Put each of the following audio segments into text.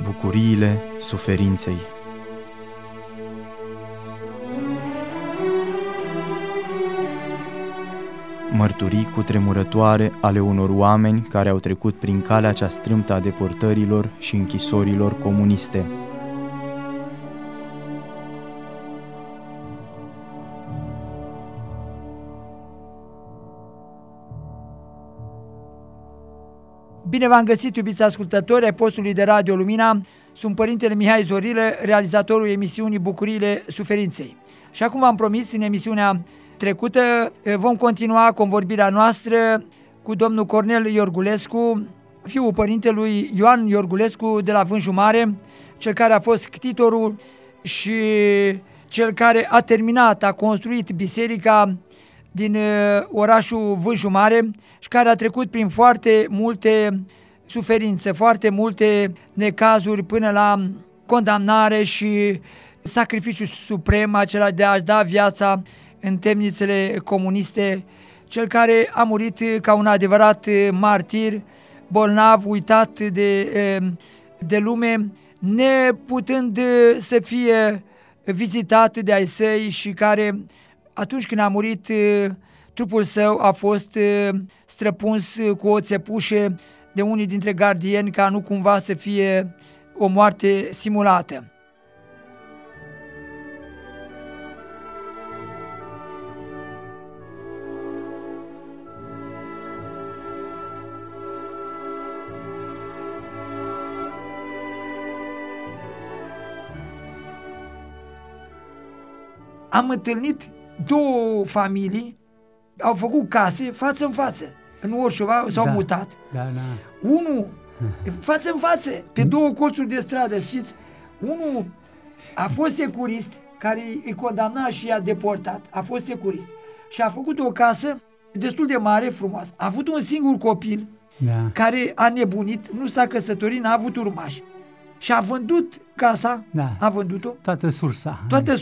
Bucuriile suferinței. Mărturii cutremurătoare ale unor oameni care au trecut prin calea cea strâmtă a deportărilor și închisorilor comuniste. Bine v-am găsit, iubiți ascultători ai postului de Radio Lumina. Sunt Părintele Mihai Zorilă, realizatorul emisiunii Bucuriile Suferinței. Și acum v-am promis, în emisiunea trecută vom continua convorbirea noastră cu domnul Cornel Iorgulescu, fiul părintelui Ioan Iorgulescu de la Vânju Mare, cel care a fost ctitorul și cel care a terminat, a construit biserica din orașul Vânju Mare și care a trecut prin foarte multe suferințe, foarte multe necazuri până la condamnare și sacrificiul suprem, acela de a-și da viața în temnițele comuniste, cel care a murit ca un adevărat martir, bolnav, uitat de lume, neputând să fie vizitat de ai săi și care, atunci când a murit, trupul său a fost străpuns cu o țepușă de unii dintre gardieni ca nu cumva să fie o moarte simulată. Am întâlnit două familii, au făcut case față în față. În Orșova s-au mutat. Unul, față în față, pe două colțuri de stradă, știți? Unul a fost securist, care îi condamna și i-a deportat. A fost securist. Și a făcut o casă destul de mare, frumoasă. A avut un singur copil care a nebunit, nu s-a căsătorit, n-a avut urmași. Și a vândut casa, a vândut-o. Toată sursa.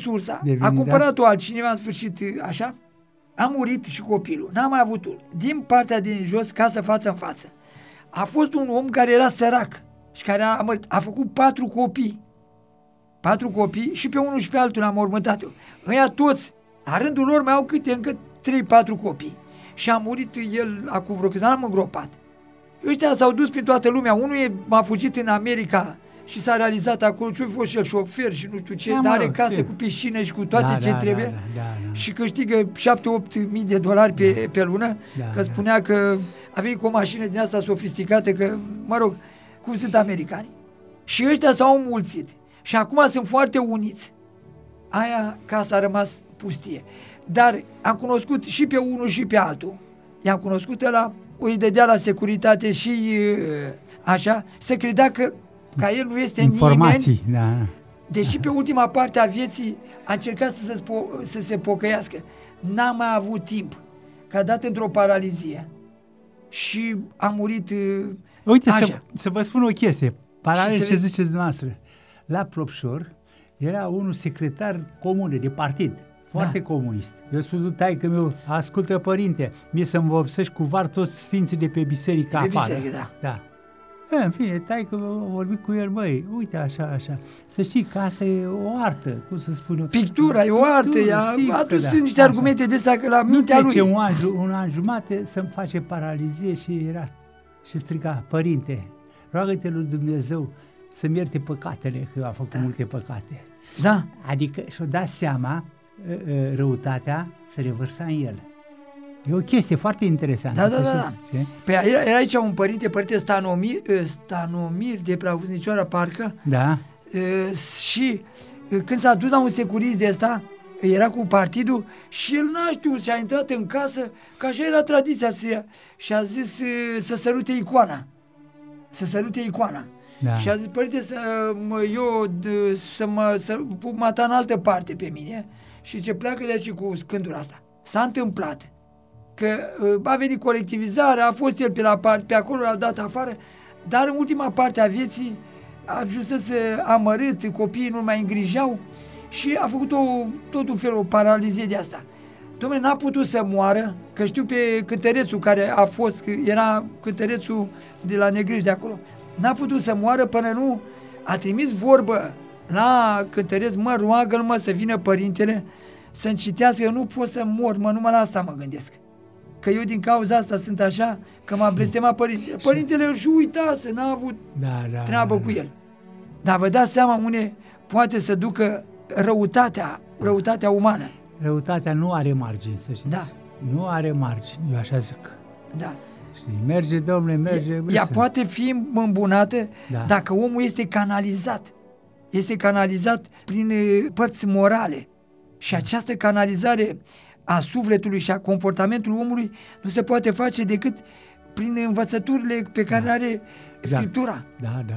A cumpărat-o altcineva în sfârșit, așa. A murit și copilul. N-a mai avut unul. Din partea din jos, casă față în față. A fost un om care era sărac și care a făcut 4 copii. 4 copii și pe unul și pe altul am mormântat eu. Ăia toți, la rândul lor, mai au încă 3-4 copii. Și a murit el acum vreo câțiva, l-am îngropat. Ăștia s-au dus pe toată lumea. Unul a fugit în America și s-a realizat acolo, ce-a fost și el șofer și nu știu ce, dar are casă cu piscină și cu toate ce trebuie și câștigă $7-8 mii pe lună, că spunea că a venit cu o mașină din asta sofisticată, că, mă rog, cum sunt americani. Și ăștia s-au înmulțit și acum sunt foarte uniți. Aia, casa a rămas pustie. Dar am cunoscut și pe unul și pe altul. I-am cunoscut ăla, îi dădea la securitate și așa, se credea că ca el nu este informații, nimeni, deși pe ultima parte a vieții a încercat să se pocăiască. N-a mai avut timp, că a dat într-o paralizie și a murit. Uite, să vă spun o chestie, paralel ce ziceți dumneavoastră. La Plopșor era unul secretar comun de partid, foarte comunist. Eu spus lui taică meu, ascultă părinte, mie să-mi vopsești cu var toți sfinții de pe biserică afară. Da. În fine, taică a vorbit cu el, băi, uite așa. Să știi că asta e o artă, cum să spun eu. Pictura, e o artă, i-a adus niște argumente de astea că la mintea lui. Un an jumate să-mi face paralizie și striga, părinte, roagă-te lui Dumnezeu să-mi ierte păcatele, că a făcut multe păcate. Da. Adică și-o dat seama, răutatea se revărsa în el. E o chestie foarte interesantă. Da. Păi era aici un părinte Stanomir de Preavuznicioara, parcă. Da. Și când s-a dus la un securist de ăsta, era cu partidul și el n-a știut și a intrat în casă, că așa era tradiția și a zis să sărute icoana. Da. Și a zis, părinte, să pun mata în altă parte pe mine și ce pleacă de aici cu scândura asta. S-a întâmplat că a venit colectivizarea, a fost el pe acolo, l-a dat afară, dar în ultima parte a vieții a ajunsese amărât, copiii nu mai îngrijeau și a făcut tot un fel, o paralizie de asta. Dom'le, n-a putut să moară, că știu pe cântărețul care a fost, era cântărețul de la Negriș de acolo, n-a putut să moară până nu a trimis vorbă la cântăresc, mă, roagă-l, mă, să vină părintele să-mi citească, eu nu pot să mor, mă, numai la asta mă gândesc. Că eu din cauza asta sunt așa, că m-a blestemat părintele. Părintele își uitase, n-a avut treabă cu el. Dar vă dați seama unde poate să ducă răutatea umană. Răutatea nu are margini, să știți. Da. Nu are margini, eu așa zic. Da. Știi, merge, domnule, merge. Ea poate fi îmbunată dacă omul este canalizat. Este canalizat prin părți morale. Și această canalizare a sufletului și a comportamentului omului nu se poate face decât prin învățăturile pe care le are Scriptura.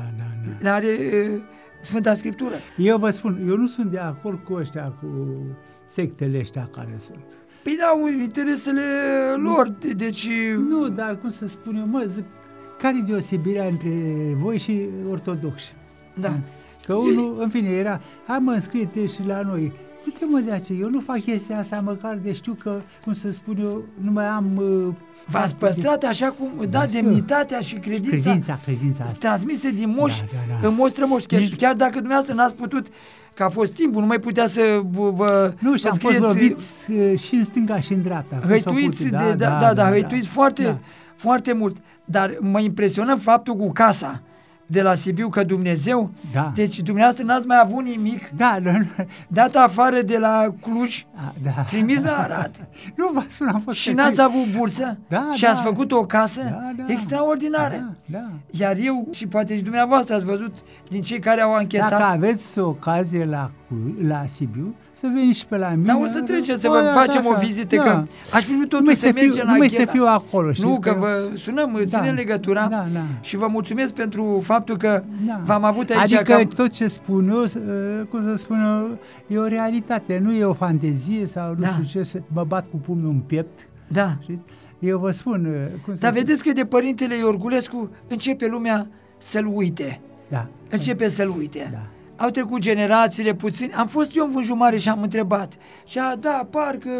Le are Sfânta Scriptură. Eu vă spun, eu nu sunt de acord cu ăștia, cu sectele ăștia care sunt. Păi da, interesele lor, deci... Nu, dar cum să spun eu, mă, zic, care-i deosebirea între voi și ortodoxi? Da. Că unul, în fine, era, hai mă, înscrie-te și la noi. Du-te mă de aceea, eu nu fac chestia asta măcar de știu că, cum să spun eu, nu mai am... V-ați păstrat așa cum, demnitatea și credința transmise din moși în moși strămoși. Chiar dacă dumneavoastră n-ați putut, că a fost timpul, nu mai putea să vă nu, și am fost loviți și în stânga și în dreapta. Hăituiți, hăituiți foarte mult. Dar mă impresionă faptul cu casa de la Sibiu, că Dumnezeu, deci dumneavoastră n-ați mai avut nimic, dat afară de la Cluj, trimis la Arad. Nu vă spun, am fost și n-ați avut bursă și ați făcut o casă extraordinară. Iar eu și poate și dumneavoastră ați văzut din cei care au anchetat. Dacă aveți ocazie la Sibiu, să veniți și pe la mine. Dar o să treceți, să vă facem o vizită, că aș fi vrut totul să mergem la Gheda. Să fiu acolo. Nu, că vă sunăm, ținem legătura și vă mulțumesc pentru faptul că v-am avut aici. Adică tot ce spun eu, cum să spun eu, e o realitate, nu e o fantezie sau nu știu ce, să mă bat cu pumnul în piept. Da. Eu vă spun... Dar vedeți că de părintele Iorgulescu începe lumea să-l uite. Începe să-l uite. Au trecut generațiile puțin. Am fost eu în Vânjumare și am întrebat. Și parcă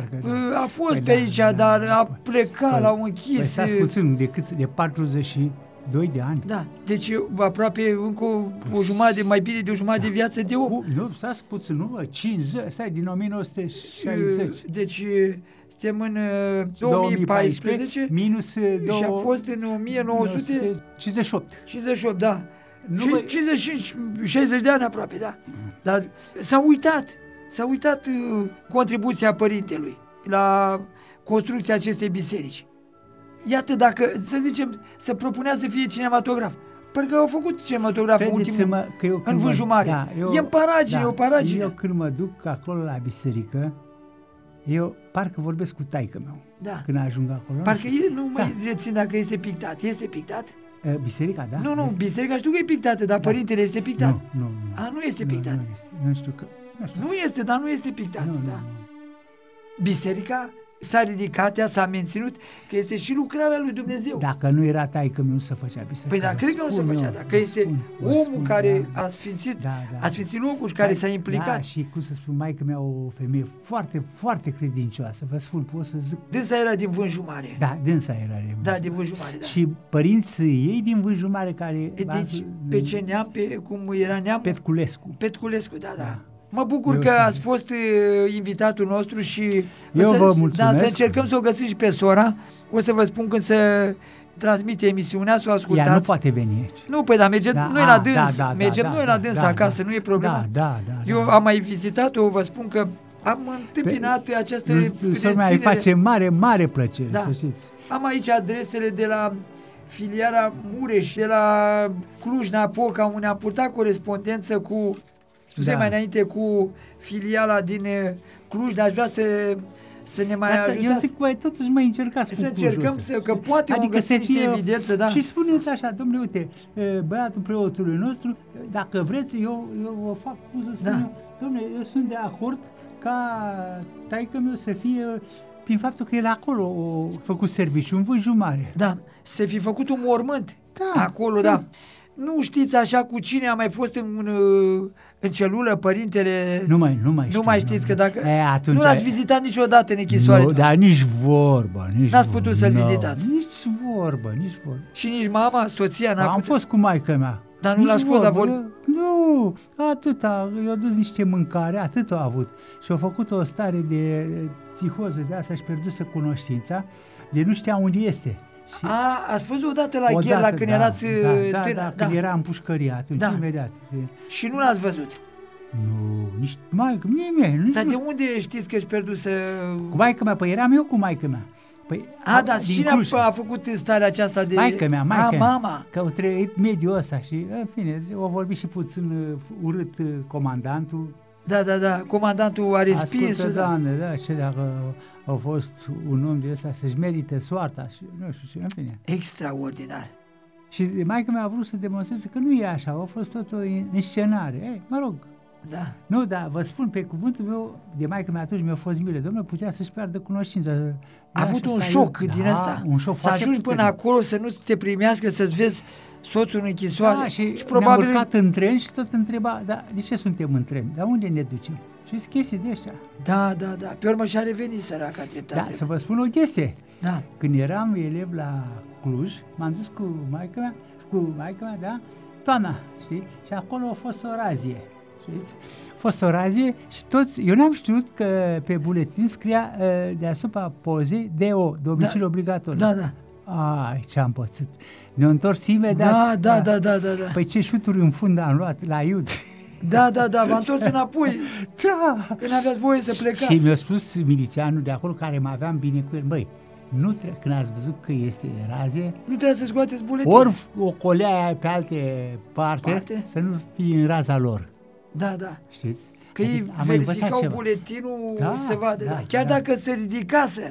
a fost pe aici, dar a plecat, l-au închis. Stați puțin, de 42 de ani. Da, deci aproape încă o jumătate, mai bine de o jumătate de viață de om. Nu, stați puțin, nu, 50, stai, din 1960. Deci suntem în 2014 minus și a fost în 1958. 58, da. 60 de ani aproape, da. Dar s-a uitat contribuția părintelui la construcția acestei biserici. Iată, dacă, să zicem, se propunea să fie cinematograf. Pentru că au făcut cinematograful ultimul în Vânjumare. E în paragine, o paragine. Eu când mă duc acolo la biserică, eu parcă vorbesc cu taică meu. Când ajung acolo. Parcă nu mai rețin dacă este pictat. Este pictat? Biserica, da? Nu, biserica știu că e pictată, dar părintele este pictat. Nu. Nu este pictat. Nu știu că... Nu este, dar nu este pictat, Biserica s-a ridicat, ea s-a menținut, că este și lucrarea lui Dumnezeu. Dacă nu era taică meu, nu se făcea biserica. Păi da, cred că nu se făcea, că este omul care a sfințit locul și care s-a implicat. Da, și cum să spun, maică mea, o femeie foarte, foarte credincioasă, vă spun, pot să zic. Dânsa era din Vânjumare. Da, dânsa era din Vânjumare, da. Și părinții ei din Vânjumare care... Deci, pe ce neam, cum era neam? Petculescu, da. Mă bucur că ați fost invitatul nostru și eu vă mulțumesc. Să încercăm să o găsim și pe sora. O să vă spun când se transmite emisiunea, să o ascultați. Ea nu poate veni aici. Nu, păi mergem noi la dâns. Mergem noi la dâns acasă, nu e problema. Eu am mai vizitat-o, vă spun că am întâmpinat această reținere. Îi face mare plăcere, să știți. Am aici adresele de la filiala Mureș, de la Cluj-Napoca, unde am purtat corespondență cu mai înainte cu filiala din Cluj, dar aș vrea să ne mai ajutați. Eu zic, totuși mai încercați cu Clujul. Să încercăm, că poate adică găsi niște evidență, da. Și spuneți așa, domnule, uite, băiatul preotului nostru, dacă vreți, eu o fac, cum să spun eu, domnule, eu sunt de acord ca taică meu să fie, prin faptul că el acolo a făcut serviciu, în Vânjumare. Da, să fi făcut un mormânt acolo, da. Nu știți așa cu cine a mai fost în celulă părintele? Nu mai știți că dacă... Nu l-ați vizitat niciodată în închisoare? Nu, dar nici vorbă. N-ați putut să-l vizitați? Nici vorbă. Și nici mama, soția n-a putut? Am fost cu maică mea. Dar nu l-a scos, dar Nu, atâta, i-a dus niște mâncare, atât a avut. Și a făcut o stare de psihoză de asta și pierduse cunoștința, de nu știa unde este. Și ați fost odată la Gherla când erați tânăr? Da, când era în pușcărie atunci, imediat. Și nu l-ați văzut? Nu, nici maică, nimeni. Dar de unde știți că își pierduse... Cu maică mea, păi eram eu cu maică mea. Păi, dar cine a făcut starea aceasta de... Maică mea, mama. Că au trăit mediul ăsta și, în fine, au vorbit și puțin urât comandantul. Da, comandantul a respins-o. Ascultă, Doamne, da, și dacă a fost un om de ăsta să-și merite soarta și nu știu ce, în fine. Extraordinar. Și maică mea a vrut să demonstreze că nu e așa, a fost tot o inscenare. Mă rog. Da. Nu, dar vă spun, pe cuvântul meu, de maică mea atunci mi-a fost milă. Dom'le, putea să-și piardă cunoștința. A avut un șoc din ăsta. Un șoc să ajungi până acolo, să nu te primească, să-ți vezi soțul în închisoare. Da, și probabil... ne-am urcat în tren și tot întreba, dar de ce suntem în tren? Dar unde ne ducem? Și chestii de ăștia. Da. Pe urmă și-a revenit săraca treptat. Da, să vă spun o chestie. Da. Când eram elev la Cluj, m-am dus cu maică mea, da, toamna, știi? Și acolo a fost o razie. Știți? A fost o razie și toți, eu n-am știut că pe buletin scria deasupra pozei DO, domiciliu obligatoriu. Da. Ai, ce-am pățit. Ne-am întors imediat. Da. Păi ce șuturi în fund am luat la Iud. Da, v-am întors înapoi. Da. Când aveați voie să plecați. Și mi-a spus milițianul de acolo, care mă aveam bine cu el, băi, când ați văzut că este razie, nu trebuie să scoateți buletin. Ori o colea pe alte parte, să nu fie în raza lor. Da. Știți? Că ei verificau buletinul să vadă. Da. Chiar dacă se ridicase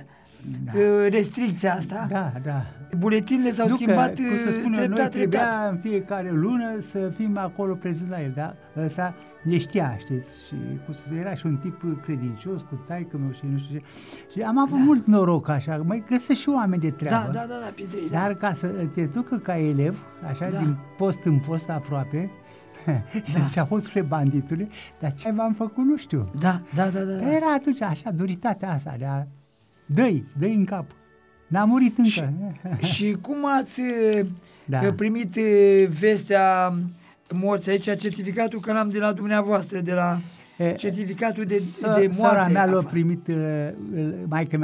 restricția asta, da. Buletinele s-au schimbat treptat. Noi trebuia în fiecare lună să fim acolo prezenți la el, dar ăsta ne știa, știți, și era și un tip credincios cu taică-meu și nu știu ce. Și am avut mult noroc așa, mai găsesc și oameni de treabă. Da, Petrei. Dar ca să te ducă ca elev, așa, din post în post aproape, și zicea, hoțule banditule, dar ce v-am făcut, nu știu. Da. Era atunci așa, duritatea asta de a dă-i în cap. N-a murit încă. Și cum ați primit vestea morții aici, certificatul, că l-am de la dumneavoastră, de la certificatul de moarte? Sora mea l-a primit, maică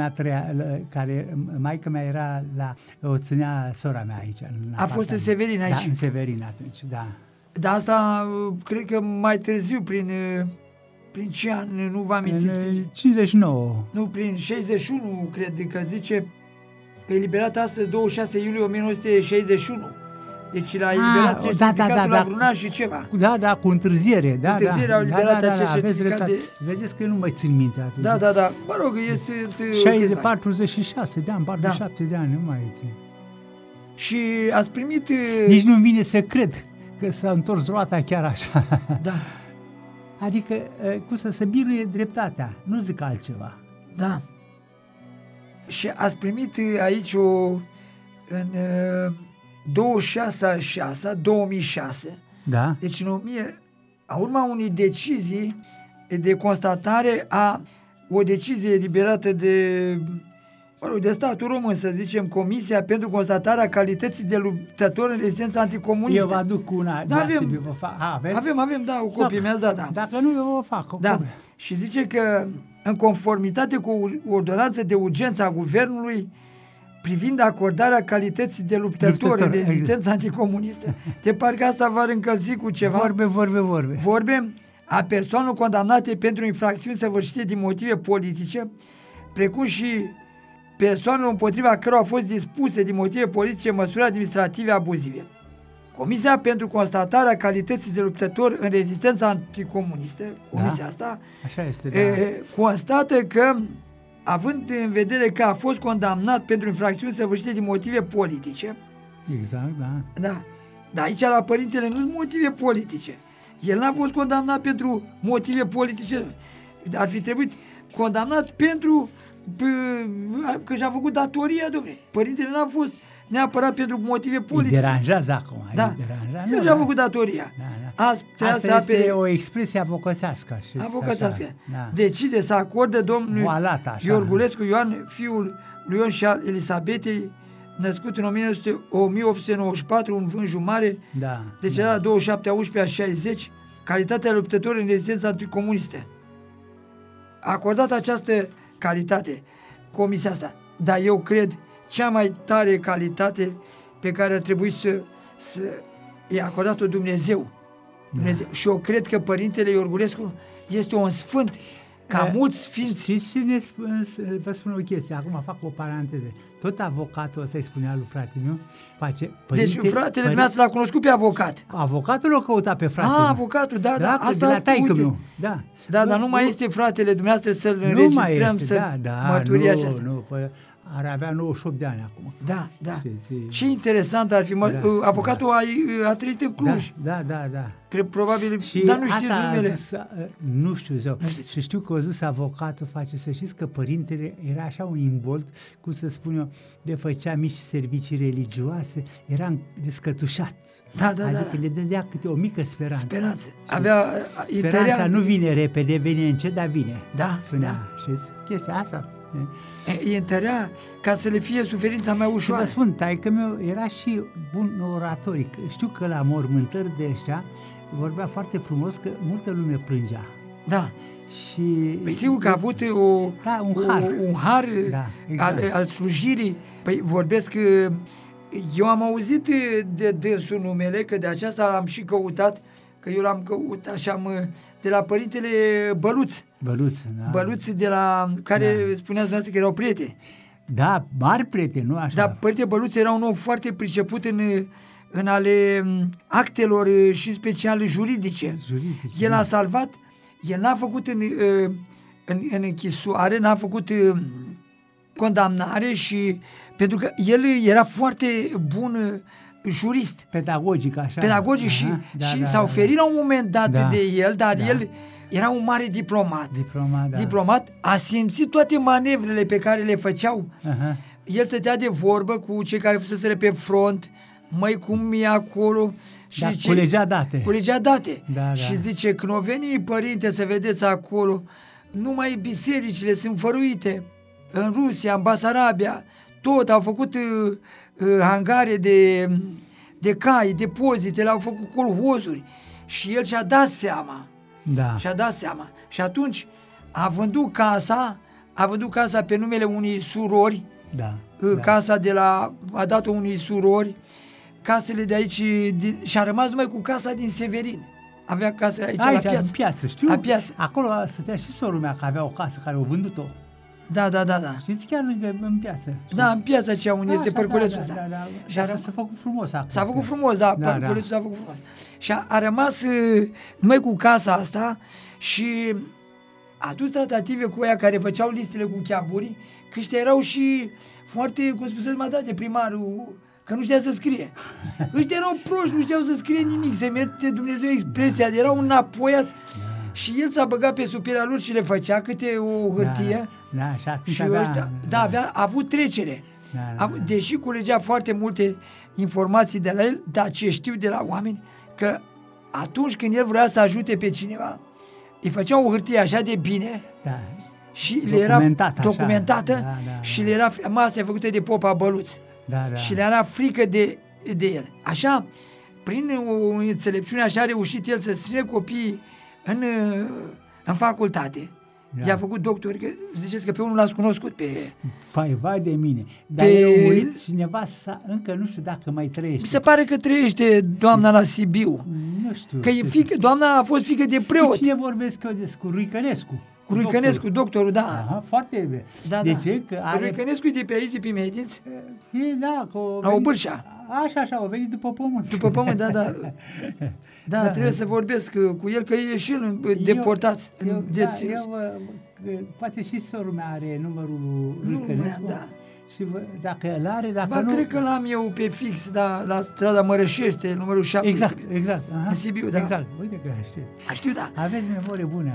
mea era o ținea sora mea aici. A fost în Severin aici? Da, în Severin atunci, da. Dar asta, cred că mai târziu, prin ce an, nu vă amintiți? 59. Nu, prin 61, cred că zice, că e eliberat astăzi 26 iulie 1961. Deci l-a eliberat certificatul la vreun an și ceva. Da, cu întârziere. Cu întârziere au eliberat acest certificat de... Vedeți că nu mai țin minte atunci. Da. Mă rog, este... 46 de ani, 47 de ani, nu mai țin. Și ați primit... Nici nu-mi vine să cred că s-a întors roata chiar așa. Da. Adică, cum să biruie dreptatea, nu zic altceva. Da. Și ați primit aici în 26/6/2006. Da. Deci în urma unei decizii de constatare o decizie eliberată de statul român, să zicem, Comisia pentru constatarea calității de luptător în rezistența anticomunistă. Eu vă aduc una. Da, avem, o copie, mi-ați dat, da. Dacă nu, eu o fac. Da. Și zice că, în conformitate cu ordonanța de urgență a Guvernului privind acordarea calității de luptător în rezistența anticomunistă, de parcă asta v-ar încălzi cu ceva. Vorbe a persoanelor condamnate pentru infracțiuni săvârșite din motive politice, precum și persoanelor împotriva cărora au fost dispuse din motive politice măsuri administrative abuzive. Comisia pentru constatarea calității de luptător în rezistența anticomunistă, comisia asta, așa este, constată că, având în vedere că a fost condamnat pentru infracțiuni săvârșite din motive politice. Exact, Da. Dar aici la părintele nu sunt motive politice. El n-a fost condamnat pentru motive politice. Ar fi trebuit condamnat pentru că și-a făcut datoria, dom'le. Părintele n-a fost neapărat pentru motive politice. Îi deranjează acum. Da. El și-a făcut datoria. Da. Asta este o expresie avocățească. Da. Decide să acorde domnului Iorgulescu Ioan, fiul lui Ion și al Elisabetei, născut în 1894 în Vânjul Mare, deci era 27/11/60, calitatea luptător în rezistența anticomunistă. A acordat această calitate comisia asta, dar eu cred cea mai tare calitate pe care ar trebui să i-a acordat-o Dumnezeu. Și eu cred că Părintele Iorgulescu este un sfânt, ca mulți sfinți. Știți cine vă spun o chestie, acum fac o paranteză. Tot avocatul ăsta îi spunea lui frate meu, face... Deci fratele dumneavoastră l-a cunoscut pe avocat. Avocatul l-a căutat pe fratele. Avocatul, da. Asta de la taică meu. Da, dar nu mai este fratele dumneavoastră să-l înregistrăm, mărturia aceasta. Nu, ar avea 98 de ani acum. Da. Ce interesant ar fi. Avocatul a trăit în Cluj. Da. Cred, probabil, dar nu știu numele. Nu știu zău. Și știu că a zis avocatul, să știți că părintele era așa un imbold, cum să spun eu, le făcea mici servicii religioase, era descătușat. Adică le dădea câte o mică speranță. Speranța nu vine repede, vine încet, dar vine. Spunea, știți? Chestia asta. Îi întărea ca să le fie suferința mai ușoară. Și vă spun, taică-meu era și bun oratoric. Știu că la mormântări de ăștia vorbea foarte frumos, că multă lume plângea. Da. Și păi sigur că a avut un har al slujirii. Păi vorbesc că eu am auzit de dânsul numele, că de aceasta l-am și căutat, că eu l-am căutat așa de la Părintele Băluț. Băluț, de la care spuneați dumneavoastră că erau prieteni. Da, mari prieteni, nu așa. Dar Părinte Băluț era un om foarte priceput în ale actelor și special juridice. El a salvat, el n-a făcut în închisoare, n-a făcut condamnare, și pentru că el era foarte bun jurist. Pedagogic, așa. Pedagogic și s-a oferit la un moment dat de el, dar el era un mare diplomat, a simțit toate manevrele pe care le făceau. El stătea de vorbă cu cei care fuseseră pe front, măi, cum e acolo. Și culegea date. Și zice, când o veni, părinte, să vedeți acolo, numai bisericile sunt făruite. În Rusia, în Basarabia, tot au făcut hangare de cai, depozite, le-au făcut colhozuri. Și el și-a dat seama. Și atunci a vândut casa pe numele unei surori. Casa a dat-o unei surori, casele de aici, și a rămas numai cu casa din Severin. Avea casă aici la piață. În piață, știu. La piață. Acolo stătea și sorul mea, că avea o casă care o vândut-o. Da. Știți, chiar lângă, în piață. Da, în piața aceea unde este părculețul ăsta. Și s-a făcut frumos acum. S-a făcut frumos, părculețul s-a făcut frumos. Și a rămas numai cu casa asta și a dus tratative cu aia care făceau listele cu cheaburii, că ăștia erau și foarte, cum spuneți mai de primarul, că nu știa să scrie. Ăștia erau proști, nu știau să scrie nimic, să merge Dumnezeu expresia, erau înapoiați. Și el s-a băgat pe supirea lor și le făcea câte o hârtie. Și a avut trecere. Deși culegea foarte multe informații de la el, dar ce știu de la oameni, că atunci când el vrea să ajute pe cineva, îi făcea o hârtie așa de bine și le era documentată și le era, asta e făcută de Popa Băluț. Și le era frică de el. Așa, prin o înțelepciune, așa a reușit el să strângă copiii în facultate. I-a făcut doctor, că ziceți că pe unul l-ați cunoscut pe... Vai de mine. Dar e murit cineva, încă nu știu dacă mai trăiește. Mi se pare că trăiește doamna la Sibiu. Nu știu. Că doamna a fost fiică de preot. Cu cine vorbesc eu cu Ruicănescu? Cu Ruicănescu, doctorul, da. Aha, foarte bine. De ce? Că Ruicănescu e de pe aici, de pe Mehedinți? La Obârșa. Așa, au venit după pământ. După pământ, da, trebuie să vorbesc cu el, că e și el deportat. Poate și sorul mea are numărul lui Ruicănescu. Și dacă îl are, cred că l-am eu pe fix, la strada Mărășește, numărul 7. Exact. În Sibiu, Exact, uite că știu. Da. Aveți memorie bună.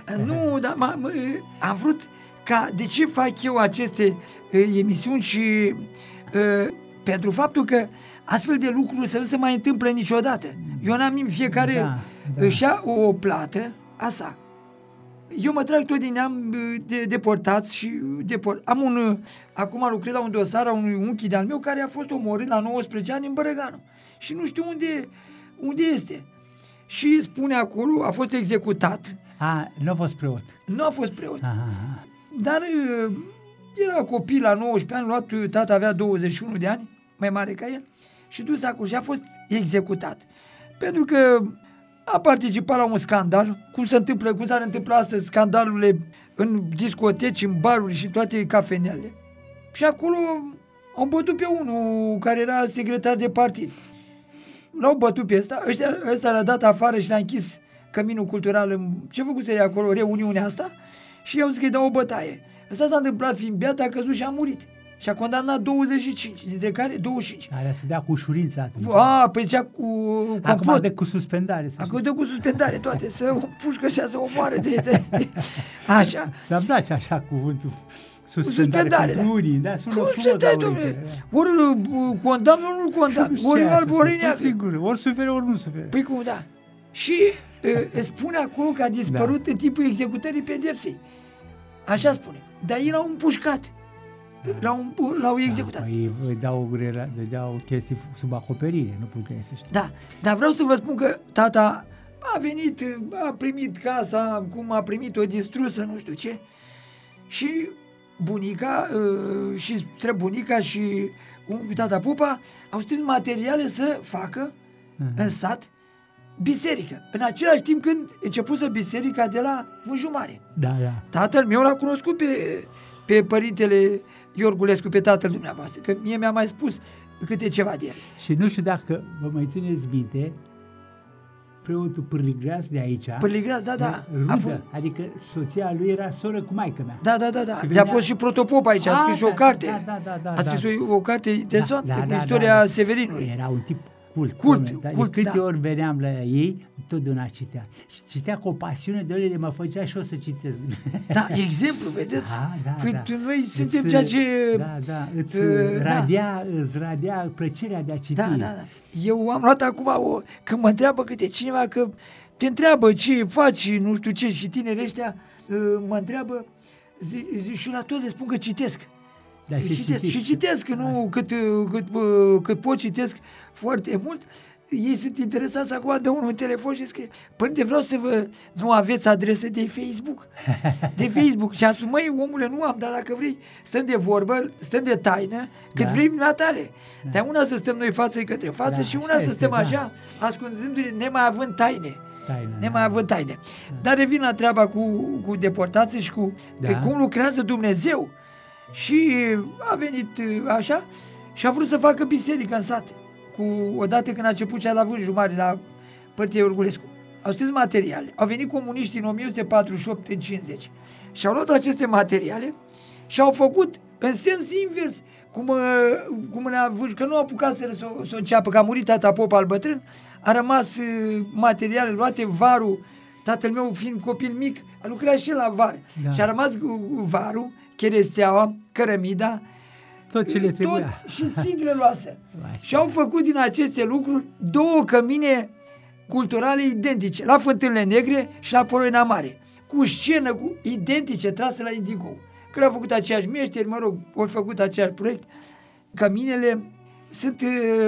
Am vrut de ce fac eu aceste emisiuni și pentru faptul că astfel de lucruri să nu se mai întâmplă niciodată. Eu n-am fiecare își ia o plată, asta. Eu mă trag tot din neam de deportați și am acum lucrez la un dosar a unui unchi de-al meu care a fost omorât la 19 ani în Bărăganu. Și nu știu unde este. Și spune acolo, a fost executat. Nu a fost preot. Nu a fost preot. Dar era copil la 19 ani, luat, tata avea 21 de ani, mai mare ca el, și dus acolo și a fost executat. Pentru că a participat la un scandal, cum s-ar întâmpla astăzi scandalurile în discoteci, în baruri și toate cafenele. Și acolo au bătut pe unul care era secretar de partid. L-au bătut pe ăsta l-a dat afară și l-a închis Căminul Cultural. Ce făcuse de acolo, reuniunea asta? Și eu zic că îi dau o bătaie. Ăsta s-a întâmplat fiind beat, a căzut și a murit. Și a condamnat 25, dintre care 25. Alea se dea cu ușurință atunci. Păi cea cu complot. Acum dă cu suspendare. Acum dă cu suspendare toate, să o pușcă și să o moară de. Așa. Dar îmi place așa cuvântul suspendare pentru unii, da? Sună frumos. Ori îl condamn, ori nu-l condamn. Ori alb, ori neagră. Sigur, ori suferă, ori nu suferă. Păi cum, da. Și spune acolo că a dispărut în timpul executării pedepsei. Așa spune. Dar ei l-au împușcat. L-au executat. Îi dau chestii sub acoperire, nu puteai să știi. Da, dar vreau să vă spun că tata a venit, a primit casa, cum a primit-o distrusă, nu știu ce, și bunica și străbunica și tata Pupa au strâns materiale să facă în sat biserică. În același timp când începuse biserica de la Vânjumare. Da. Tatăl meu l-a cunoscut pe părintele Iorgulescu, pe tatăl dumneavoastră, că mie mi-a mai spus câte ceva de el. Și nu știu dacă vă mai țineți minte, preotul Pârligreas de aici. Pârligreas, da. Rudă, adică soția lui era soră cu maică mea. Da. De-a fost și protopop aici, a scris o carte. Da. A scris o carte interesantă în istoria Severinului. Era un tip cult. De câte ori veneam la ei, totdeauna citea. Și citea cu o pasiune de ele, mă făcea și o să citesc. Da, exemplu, vedeți? Da. Noi suntem ceea ce... Îți radia plăcerea de a citi. Da. Eu am luat acum, când mă întreabă câte cineva, că te întreabă ce faci, nu știu ce, și tinerii ăștia mă întreabă, și la toți le spun că citesc. Da, și citesc, nu cât pot citesc foarte mult. Ei sunt interesați acum de unul în telefon și scrie: părinte, vreau să vă... Nu aveți adresă de Facebook? De Facebook. Și a spus: măi, omule, nu am, dar dacă vrei, stăm de vorbă, stăm de taină, cât vrei la tare. Dar una să stăm noi față către față și una să stăm așa, ascunzându-ne, nemai având taine. Dar revin la treaba cu deportații și cu cum lucrează Dumnezeu. Și a venit așa și a vrut să facă biserică în sat. Odată când a început cea la Vânjumare, la Părtea Iorgulescu. Au strâns materiale. Au venit comuniștii în 1948, în 50. Și au luat aceste materiale și au făcut în sens invers. Că nu au apucat să o înceapă, că a murit tata Popa al bătrân, a rămas materiale luate, varul, tatăl meu fiind copil mic, a lucrat și el la var. Și a rămas varul, cheresteaua, cărămida, tot ce le trebuia. Și țiglă luase. Și au făcut din aceste lucruri 2 cămine culturale identice, la Fântânile Negre și la Poloina Mare, cu scenă identice trase la Indigo. Când au făcut aceiași meșteri, au făcut același proiect, căminele sunt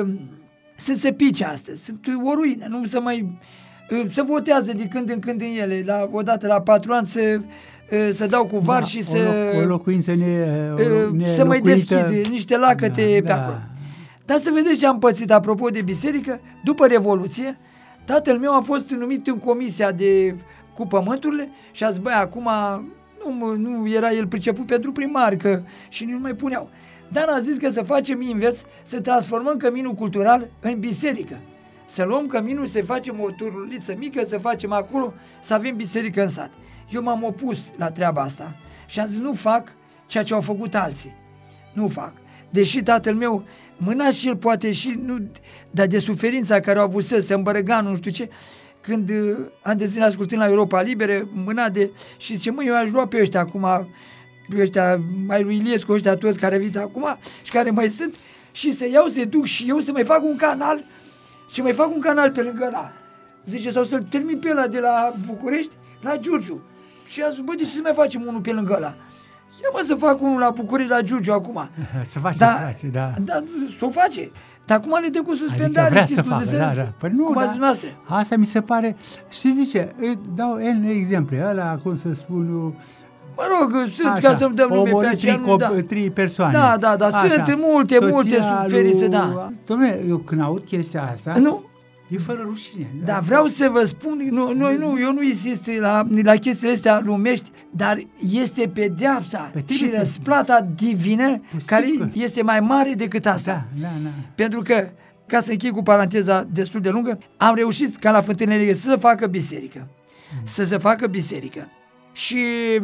săpice astăzi, sunt o ruină, nu se votează de când în când în ele, odată la 4 ani să dau cu var și o locuință să mai deschid niște lacăte pe acolo. Dar să vedeți ce am pățit apropo de biserică. După Revoluție, tatăl meu a fost numit în comisia cu pământurile și a zis: băi, acum nu era el priceput pentru primar, că și nu mai puneau. Dar a zis că să facem invers, să transformăm Căminul Cultural în biserică. Să luăm căminul, să facem o turuliță mică, să facem acolo, să avem biserică în sat. Eu m-am opus la treaba asta și am zis: nu fac ceea ce au făcut alții. Nu fac. Deși tatăl meu mâna și el poate și nu, dar de suferința care au avut să în Bărăganu, nu știu ce, când am de zile ascultând la Europa Liberă, mâna și zice: măi, eu aș lua pe ăștia acum, pe ăștia mai lui Iliescu, ăștia toți care vin acum și care mai sunt, și să iau, să duc și eu să mai fac un canal și mai fac un canal pe lângă ăla. Zice, sau să-l termin pe ăla de la București la Giurgiu. Și a zis: bă, de ce să mai facem unul pe lângă ăla? Ia mă să fac unul la București, la Giurgiu acum. Să face, Da, s-o face. Dar acum le dă cu suspendare, adică vrea să facă, da. Păi nu, cum ați dumneavoastră. Asta mi se pare, știți zice, dau N exemple, ăla, cum să spun eu, mă rog, sunt, așa, ca să-mi dăm nume pe aceea. 3 persoane. Da, sunt multe suferințe, da. Dom'le, eu când aud chestia asta, nu. E fără rușine. Da, vreau să vă spun, eu nu insist la chestiile astea lumești, dar este pedeapsa și răsplata divină care este mai mare decât asta. Da. Pentru că, ca să închei cu paranteza destul de lungă, am reușit ca la Fântânele să facă biserică. Să se facă biserică. Și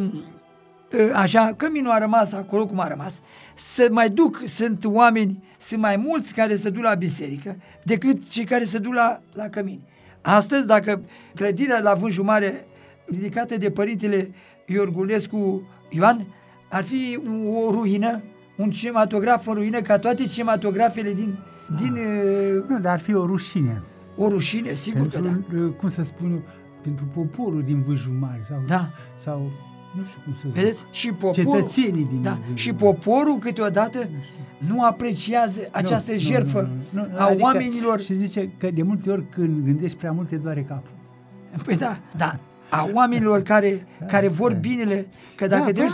așa, căminul a rămas acolo cum a rămas, să mai duc, sunt mai mulți care se duc la biserică decât cei care se duc la cămin. Astăzi, dacă clădirea la Vânjul Mare, ridicată de părintele Iorgulescu Ioan, ar fi o ruină, un cinematograf în ruină, ca toate cinematografele din nu, dar ar fi o rușine. O rușine, sigur că da. Cum să spun eu, pentru poporul din Vânjul Mare sau nu știu cum să zic. Vedeți? Și poporul, cetățenii din și poporul câteodată nu apreciază această jertfă a oamenilor. Și zice că de multe ori când gândești prea mult te doare capul. Păi da. A oamenilor care vor binele, că dacă te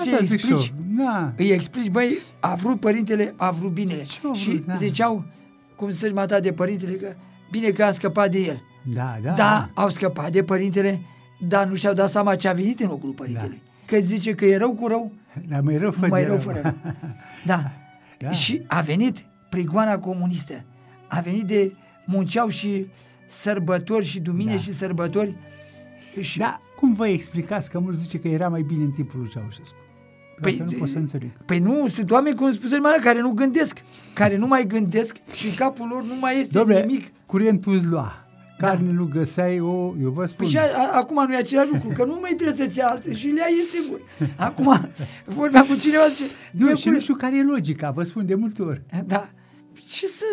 îi explici, băi, părintele a vrut binele. Și ziceau, cum să-și mata de părintele, că bine că a scăpat de el. Da, au scăpat de părintele, dar nu și-au dat seama ce a venit în locul părintelui. Că zice că e rău cu rău, mai rău fără rău. Da. Și a venit prigoana comunistă. A venit de munceau și sărbători și dumine și sărbători. Și... Da, cum vă explicați că mulți zice că era mai bine în timpul lui Ceaușescu? Păi, nu pot să înțeleg. Păi nu, sunt oameni, cum spuse mai care nu gândesc, care nu mai gândesc și în capul lor nu mai este nimic. Curentul îți lua. Carne nu găseai, eu vă spun. Păi și acum nu e același lucru, că nu mai trebuie să-ți alții și le ai, e sigur. Acum vorbeam cu cineva, zice... Nu știu care e logica, vă spun de multe ori. Da. Ce să...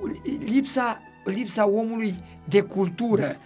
Lipsa omului de cultură,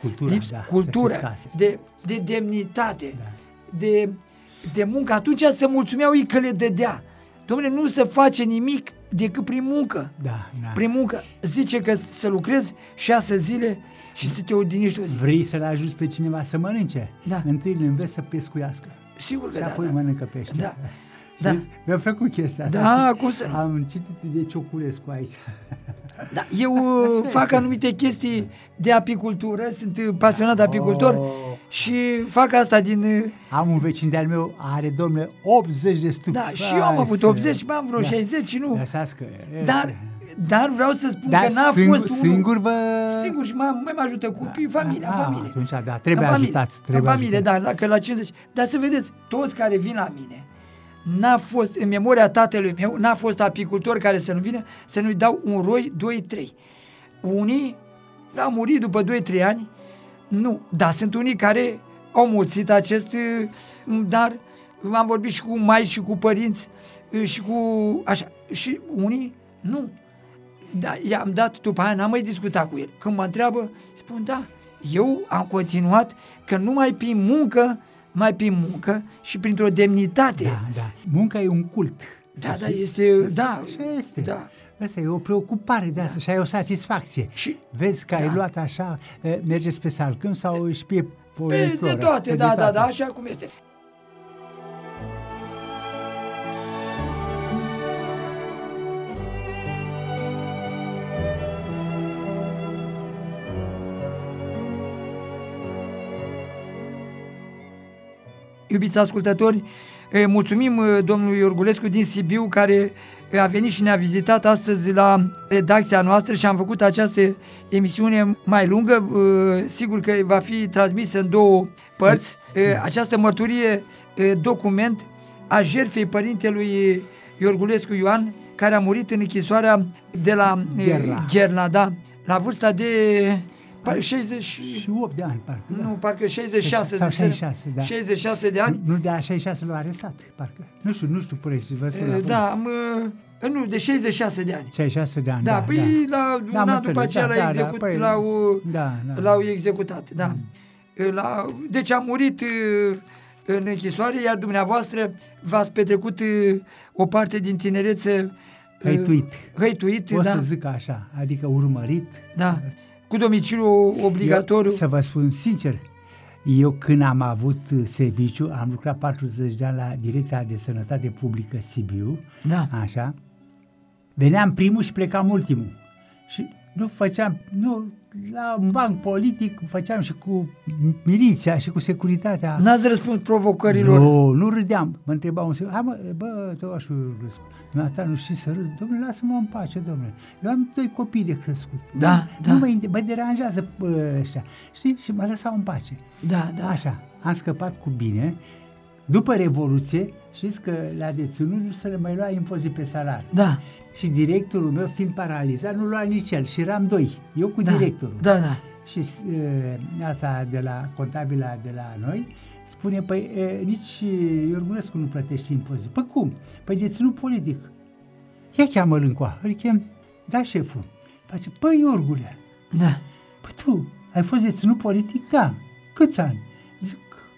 de demnitate, de muncă. Atunci se mulțumeau ei că le dădea. Dom'le, nu se face nimic decât prin muncă. Prin muncă. Zice că să lucrezi 6 zile și să te odihnești o zi. Vrei să-l ajuți pe cineva să mănânce? Da. Întâi îl înveți să pescuiască. Sigur că și apoi mănâncă pește. Da. Eu am făcut chestia asta. Da, cum să nu? Am citit de Cioculescu aici. Da, eu fac anumite chestii de apicultură, sunt pasionat apicultor și fac asta din... Am un vecin de-al meu, are, domnule, 80 de stupi. Da, și eu am avut 80, mai am vreo 60 și nu... Dar vreau să spun că n-a fost singur Singur și mai mă ajută copii, familie. Atunci, trebuie ajutați. În familie, dacă la 50... Dar să vedeți, toți care vin la mine, n-a fost, în memoria tatălui meu, n-a fost apicultor care să nu vină, să nu-i dau un roi, 2-3. Unii au murit după 2-3 ani, nu, dar sunt unii care au mulțit acest dar. Am vorbit și cu mai și cu părinți și cu așa, și unii nu. Da, i-am dat, după aia n-am mai discutat cu el. Când mă întreabă, spun da, eu am continuat că numai prin muncă și printr-o demnitate. Da. Munca e un cult. Da, este, Așa este. Da. Asta e o preocupare de asta și ai o satisfacție. Și vezi că ai luat așa, mergeți pe salcâm sau își pe flora. De toate, da, așa cum este. Iubiți ascultători, mulțumim domnului Iorgulescu din Sibiu care a venit și ne-a vizitat astăzi la redacția noastră și am făcut această emisiune mai lungă, sigur că va fi transmisă în 2 părți. Această mărturie, document a jertfei părintelui Iorgulescu Ioan, care a murit în închisoarea de la Gherla, da, la vârsta de 68 de ani, parcă. Nu, parcă 66. Sau 66, da. 66 de ani. Nu, de a 66 l-a arestat, parcă. Nu știu, precis, vă spun. Nu, de 66 de ani. 66 de ani, da. Păi un an după aceea l-au executat, da. Deci a murit în închisoare, iar dumneavoastră v-ați petrecut o parte din tinerețe hăituit, o să zic așa, adică urmărit. Da, cu domiciliu obligatoriu. Să vă spun sincer, eu când am avut serviciu, am lucrat 40 de ani la Direcția de Sănătate Publică Sibiu, așa, veneam primul și plecam ultimul. Și la un banc politic făceam și cu miliția și cu securitatea. N-ați răspuns provocărilor? Nu râdeam. Mă întreba un securitate. Tăuașul Ruscu, dumneata nu știi să râzi? Dom'le, lasă-mă în pace, dom'le. Eu am 2 copii de crescut. Nu mă deranjează ăștia. Știi? Și mă lăsau în pace. Da. Așa, am scăpat cu bine. După Revoluție, știți că la deținut nu se le mai lua impozit pe salar. Da. Și directorul meu, fiind paralizat, nu lua nici el. Și eram 2, eu cu directorul. Da. Și asta de la contabila de la noi spune, păi nici Iorgunescu nu plătește impozit. Păi cum? Păi deținut politic. Ia cheamă-l încoa. Îl chem, da, șeful. Face, păi Iorgule. Da. Păi tu, ai fost deținut politic? Da. Câți ani? Zic,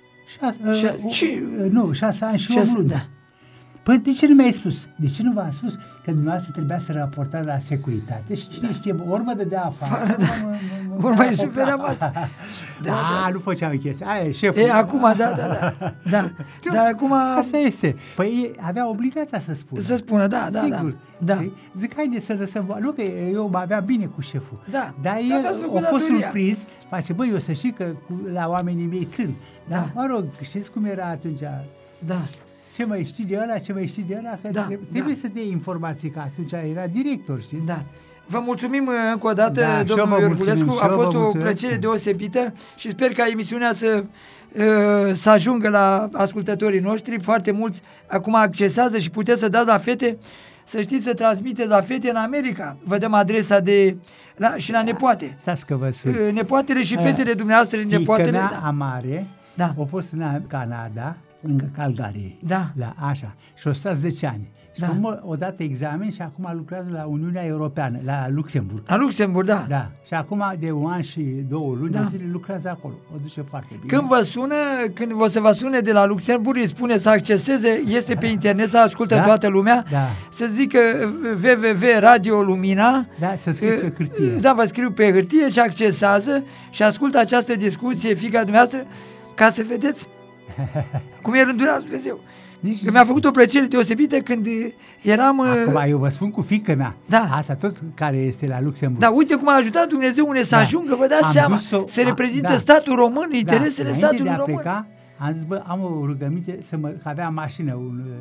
6 ani și 8 luni. Da. Păi de ce nu mi-ai spus? De ce nu v-am spus? Că dumneavoastră trebuia să raportați la securitate și cine știe, ori mă dădea afară, ori mai supera. Nu făceam chestia. Aia e șeful. Acum, da. Dar acum... Asta este. Păi avea obligația să spună. Să spună, Sigur. Da. Zic, haide să lăsăm... Nu, că eu mă avea bine cu șeful. Da. Dar el a fost surprins. Face, băi, eu să știi că la oamenii mei țin. Dar, mă rog, știți cum era atunci? Da. Ce mai știi de ăla, că trebuie să dea informații, că atunci era director, știți? Da. Vă mulțumim încă o dată, domnul Iorgulescu, a fost o plăcere deosebită și sper ca emisiunea să ajungă la ascultătorii noștri. Foarte mulți acum accesează și puteți să dați la fete, să știți, să transmiteți la fete în America. Vă dăm adresa și la nepoate. Stați că vă sunt. Nepoatele și fetele dumneavoastră, nepoatele. Fiica mea Amare a fost în Canada, lângă Calgary, la așa, și o stat 10 ani. Și o dat examen și acum lucrează la Uniunea Europeană, la Luxemburg. La Luxemburg, da. Și acum de 1 an și 2 luni de zile lucrează acolo. O duce foarte bine. Când o să vă sune de la Luxemburg, îi spune să acceseze, este pe internet, să ascultă toată lumea, să zică www.Radio Lumina. Da, să scrieți pe hârtie. Da, vă scriu pe hârtie și accesează și ascultă această discuție, fiica dumneavoastră, ca să vedeți cum e rânduiala lui Dumnezeu. Că mi-a făcut o plăcere deosebită când eram... Acum eu vă spun cu fiica mea. Da. Asta tot care este la Luxemburg. Da, uite cum a ajutat Dumnezeu unde să ajungă, vă dați seama, să reprezintă statul român, interesele statului român. Pleca, am zis, am o rugăminte că avea mașină,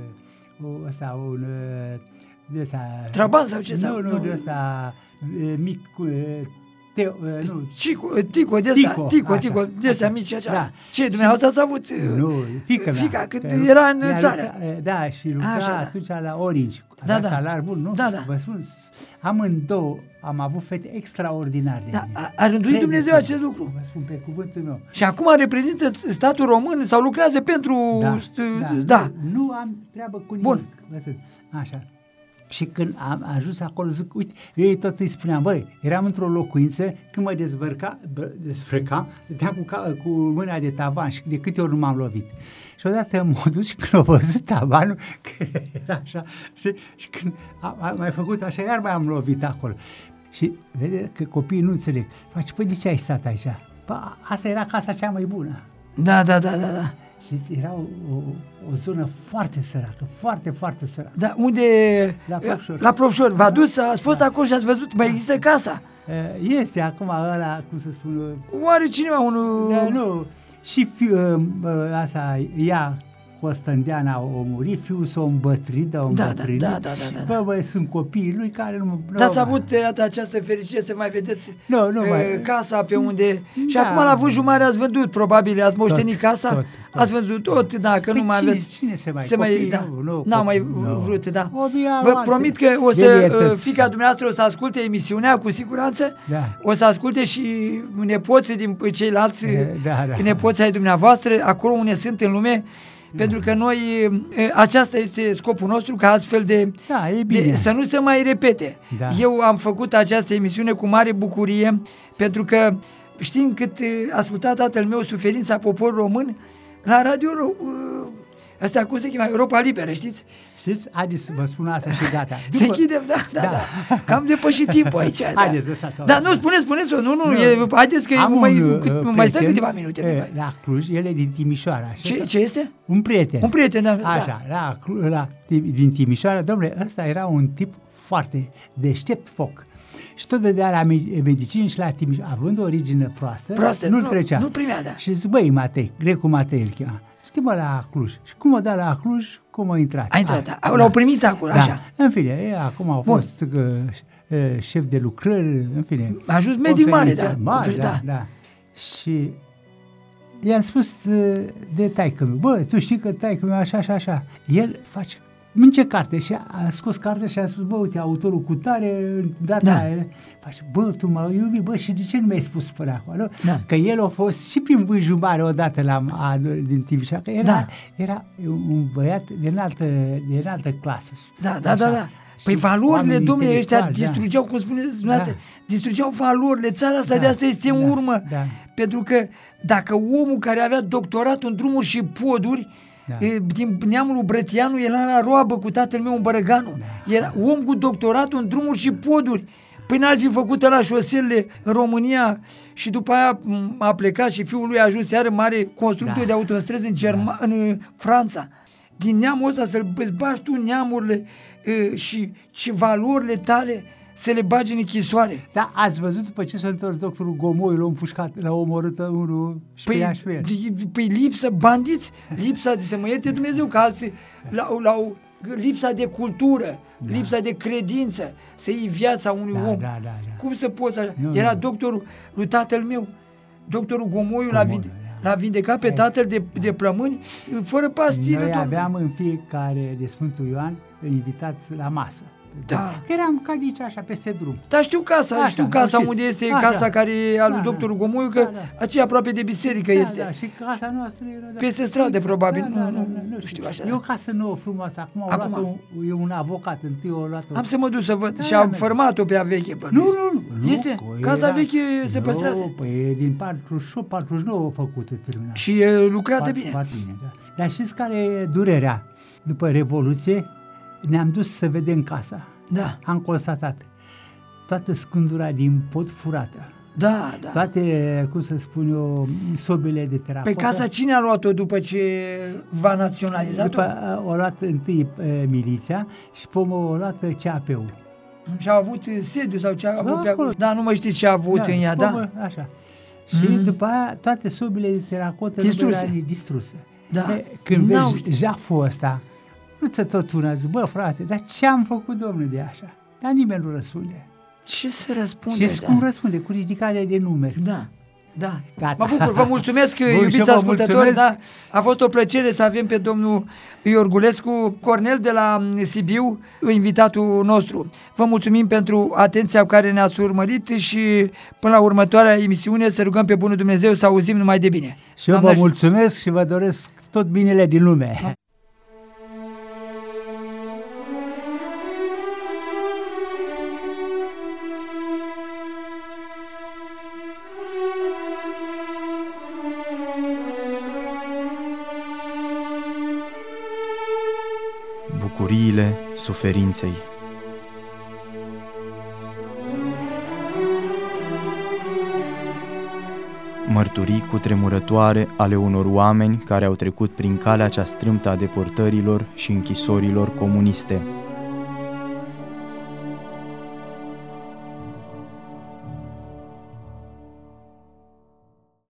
Trabant sau ce? Nu, de ăsta mic... Tico, de astea mici așa. Da. Ce, dumneavoastră ați avut? Nu, fiica când era în țară. Da, și lucra atunci la Orange. Avea salar bun, nu? Da. Vă spun, amândouă am avut fete extraordinare. A rânduit Dumnezeu acest lucru. Vă spun pe cuvântul meu. Și acum reprezintă statul român sau lucrează pentru... Da. Nu am treabă cu nimic. Bun. Așa. Și când am ajuns acolo, zic, uite, eu tot îi spuneam, băi, eram într-o locuință, când mă desfrăca, dădeam cu mâna de tavan și de câte ori nu m-am lovit. Și odată m-a dus și când a văzut tavanul, că era așa, și când am mai făcut așa, iar mai am lovit acolo. Și vede că copiii nu înțeleg. Face, păi de ce ai stat aici? Păi, asta era casa cea mai bună. Da. Și era o zonă foarte săracă, foarte, foarte săracă. Da, unde? La Plopșor. La Plopșor. V-a dus, ați fost acolo și ați văzut, mai există casa? Este acum ăla, cum să spun... Oare cineva unul... Nu, și ea, Costândeana, a murit, fiul s-a îmbătrânit, Da. Băi, sunt copiii lui care nu... Ați avut această fericire să mai vedeți casa pe unde... Și acum la Vâjumare ați vândut, probabil, ați moștenit casa, ați vândut tot, dacă nu mai aveți... Cine se mai... N-am mai vrut, da. Vă promit că o să, fiica dumneavoastră o să asculte emisiunea, cu siguranță, o să asculte și nepoții din ceilalți, nepoții ai dumneavoastră, acolo unde sunt în lume, pentru că noi, aceasta este scopul nostru, ca astfel de să nu se mai repete. Da. Eu am făcut această emisiune cu mare bucurie, pentru că știind cât asculta tatăl meu suferința poporului român, la radio, asta cum se chema, Europa Liberă, știți? Știți? Haideți să vă spun asta și gata. Se închidem, da. Cam depășit timpul aici. Haideți, lăsați-o. Da, nu, spuneți-o, nu, haideți că mai stai câteva minute. La Cluj, el e din Timișoara. Ce este? Un prieten. Un prieten, da. Așa, din Timișoara, domnule, ăsta era un tip foarte deștept foc. Și tot dădea la medicină și la Timișoara, având o origine proastă, nu-l trecea. Nu primea, da. Și zic, băi, Matei, Grecu Matei îl chema. Stimă la Cluj. Și cum o da la Cluj, cum a intrat? A intrat, l-au primit acolo, așa. În fine, acum a fost șef de lucrări, în fine. A ajuns medic mare, da. Da. Și i-am spus de taică-miu, bă, tu știi că taică-miu așa. El face, ce carte? Și a scos cartea și a spus, bă, uite, autorul cu tare, aia. Face, bă, tu m-ai iubit, bă, și de ce nu mi-ai spus până acolo? Da. Că el a fost și prin Vânjumare odată din Timișoara, că era un băiat din altă clasă. Da. Păi valorile, domnule, ăștia distrugeau, cum spuneți dumneavoastră, distrugeau valorile, țara asta de asta este în urmă. Da. Pentru că dacă omul care avea doctorat în drumuri și poduri, din neamul lui Brătianu, era la roabă cu tatăl meu în Bărăganu. Era om cu doctorat în drumuri și poduri. Păi n-ar fi făcut ăla șoselele în România și după aia a plecat și fiul lui a ajuns iară mare constructor de autostrăzi în Franța. Din neamul ăsta să-l bagi tu neamurile și valorile tale să le bagi în închisoare. Da, ați văzut după ce s-a întors doctorul Gomoiu, l-a împușcat, l-a omorât unul și pe ea. Păi lipsă, bandiți, lipsa de să mă ierte Dumnezeu, că alții lipsa de cultură, lipsa de credință, să iei viața unui om. Da. Cum să poți așa? Era doctorul lui tatăl meu, doctorul Gomoiu, l-a vindecat pe tatăl de plămâni fără pastile. Noi aveam în fiecare de Sfântul Ioan invitați la masă. Da. Eram ca nici așa peste drum. Da, știu casa unde este casa care e a lui doctorul Gomoiu, că aceea aproape de biserică este. Da, și casa noastră era... Peste stradă, probabil. Nu știu așa. E o casă nouă, frumoasă. Acum e un avocat, întâi o luat-o... Am să mă duc să văd. Și am format-o pe a veche. Nu. Este? Casa veche se păstrează? Nu, păi din 48-49 a făcută terminat. Și e lucrată bine. Foarte bine, da. Dar știți care e durerea? După Revoluție, ne-am dus să vedem casa. Da. Am constatat toată scândura din pod furată. Da. Toate, cum să spun eu, sobele de terapotă. Pe casa cine a luat-o după ce v-a naționalizat-o? După o luat întâi miliția și pomul o luat CAP-ul. Și a avut sediu sau ce a avut pe acolo? Da, nu mai știți ce a avut în ea, da? Așa. Și după aia toate sobele de teracotă distruse. Da. Când vezi jaful ăsta, nu ți-a tot una, zic, bă, frate, dar ce am făcut, domnule, de așa? Dar nimeni nu răspunde. Ce să răspunde? Și cum răspunde? Cu ridicarea de numeri. Da. Gata. Mă bucur, vă mulțumesc, iubiți ascultători, da? A fost o plăcere să avem pe domnul Iorgulescu Cornel de la Sibiu, invitatul nostru. Vă mulțumim pentru atenția cu care ne-ați urmărit și până la următoarea emisiune să rugăm pe bunul Dumnezeu să auzim numai de bine. Și eu vă mulțumesc și vă doresc tot binele din lume. Bucuriile suferinței. Mărturii cutremurătoare ale unor oameni care au trecut prin calea cea strâmtă a deportărilor și închisorilor comuniste.